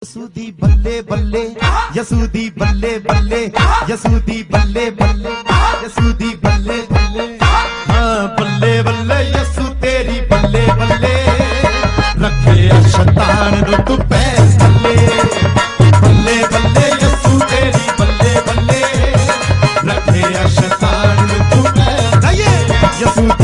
यसुदी बल्ले बल्ले यसुदी बल्ले बल्ले यसुदी बल्ले बल्ले यसुदी बल्ले बल्ले हाँ बल्ले बल्ले यसु तेरी बल्ले बल्ले रखे शैतान नु तू पैर बल्ले बल्ले बल्ले यसु तेरी बल्ले बल्ले रखे शैतान नु तू पैर यसु